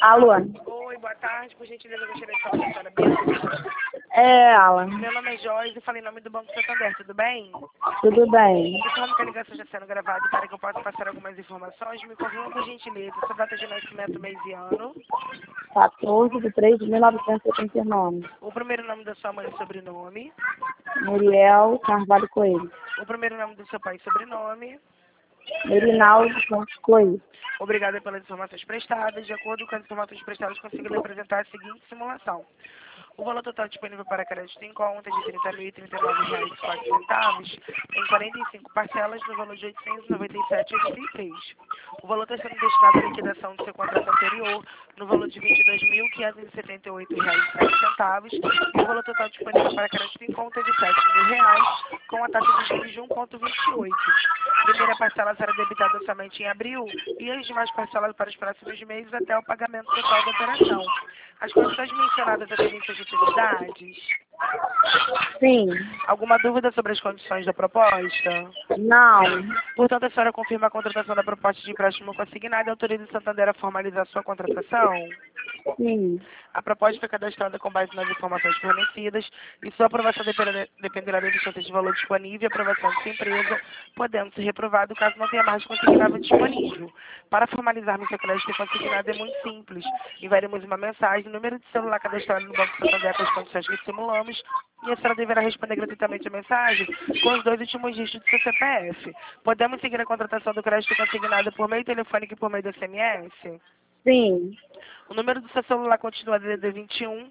Alô? Oi, boa tarde. Por gentileza, eu gostaria de falar com a senhora Bianca. É, Alan. Meu nome é Joyce e falei em nome do Banco Santander, tudo bem? Tudo bem. Informo que a ligação está sendo gravada e para que eu possa passar algumas informações, me confirma por gentileza sua data de nascimento, mês e ano, 14/3/1979. o primeiro nome da sua mãe e sobrenome, Muriel Carvalho Coelho. o primeiro nome do seu pai e sobrenome. Merinaldo Santos Coelho. Obrigada pelas informações prestadas. De acordo com as informações prestadas, consigo lhe apresentar a seguinte simulação. O valor total disponível para crédito em conta é de R$ 30.039,04 em 45 parcelas no valor de R$ 897,83. O valor está sendo destinado à liquidação do seu contrato anterior no valor de R$ 22.578,07 e o valor total disponível para crédito em conta é de R$ 7.000 com a taxa de juros de 1,28. Primeira parcela será debitada somente em abril e as demais parcelas para os próximos meses até o pagamento total da operação. As condições mencionadas atendem suas necessidades? Sim. Alguma dúvida sobre as condições da proposta? Não. Portanto, a senhora confirma a contratação da proposta de empréstimo consignado e autoriza o Santander a formalizar sua contratação? Sim. A proposta foi cadastrada com base nas informações fornecidas e sua aprovação dependerá da existência de valor disponível e aprovação de sua empresa, podendo ser reprovado caso não tenha margem consignável disponível. Para formalizarmos seu crédito consignado é muito simples. Enviaremos uma mensagem, número de celular cadastrado no Banco Santander com as condições que simulamos e a senhora deverá responder gratuitamente a mensagem com os 2 últimos dígitos do seu CPF. Podemos seguir a contratação do crédito consignado por meio telefônico e por meio do SMS? Sim. O número do seu celular continua DDD 21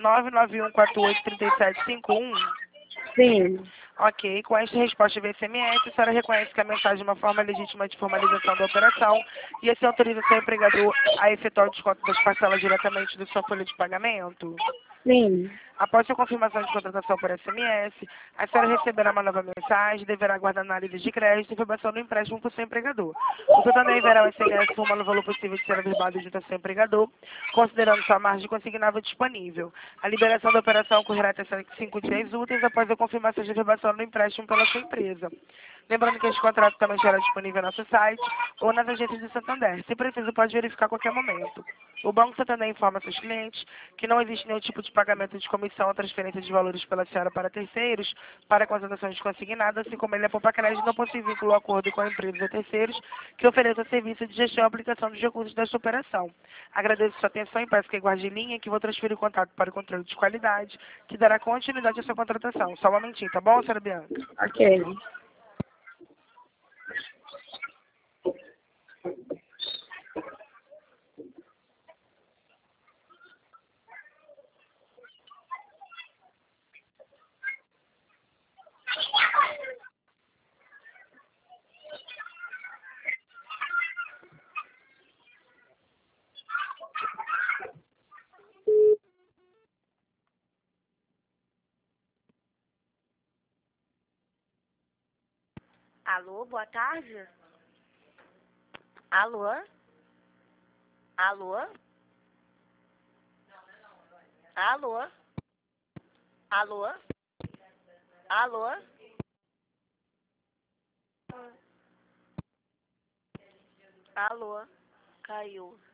991483751. Sim. Ok, com esta resposta via SMS, a senhora reconhece que a mensagem é uma forma legítima de formalização da operação e assim autoriza seu empregador a efetuar o desconto das parcelas diretamente da sua folha de pagamento? Sim. Após sua confirmação de contratação por SMS, a senhora receberá uma nova mensagem e deverá aguardar análise de crédito e informação do empréstimo por seu empregador. O Santander enviará um SMS informando o valor possível de ser averbado junto ao seu empregador, considerando sua margem consignável disponível. A liberação da operação ocorrerá até 5 dias úteis após a confirmação de averbação do empréstimo pela sua empresa. Lembrando que este contrato também estará disponível no nosso site ou nas agências de Santander. Se preciso, pode verificar a qualquer momento. O Banco Santander informa seus clientes que não existe nenhum tipo de pagamento de comissão ou transferência de valores pela senhora para terceiros, para contratações consignadas, assim como ele é poupa crédito, não possui vínculo ou acordo com a empresa ou terceiros que ofereça serviço de gestão e aplicação dos recursos desta operação. Agradeço sua atenção e peço que guarde linha que vou transferir o contato para o controle de qualidade, que dará continuidade à sua contratação. Só um momentinho, tá bom, senhora Bianca? Ok. Alô, boa tarde? Alô? Alô? Alô? Alô? Alô? Alô? Caiu.